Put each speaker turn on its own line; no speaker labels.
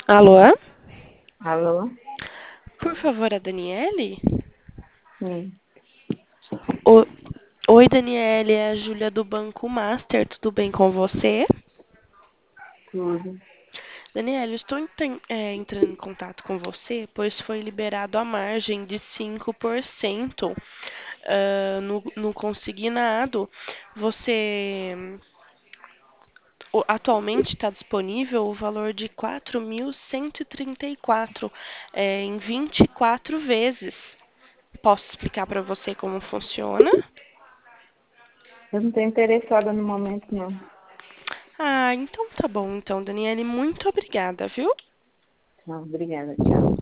Alô?
Alô?
Por favor, a Daniele?
Sim,
O- Oi, Daniele, é a Júlia do Banco Master. Tudo bem com você?
tudo.
Daniele, eu estou entrando em contato com você, pois foi liberado a margem de 5% no consignado. Você atualmente está disponível o valor de 4.134 em 24 vezes. Posso explicar para você como funciona?
Eu não estou interessada no momento, não.
Ah, então tá bom. Então, Daniele, muito obrigada, viu?
Não, obrigada, tchau.